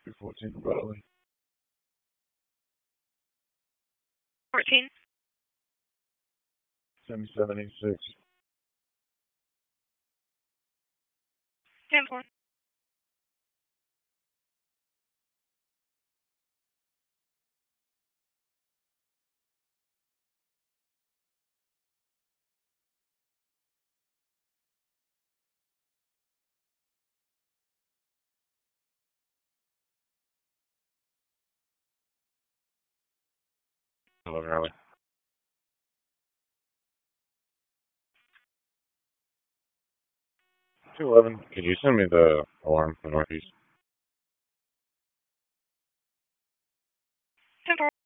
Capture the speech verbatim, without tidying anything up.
two fourteen Broadway. fourteen. seventy-seven eighty-six. ten four. Hello, Raleigh. two eleven, can you send me the alarm for Northeast? ten four.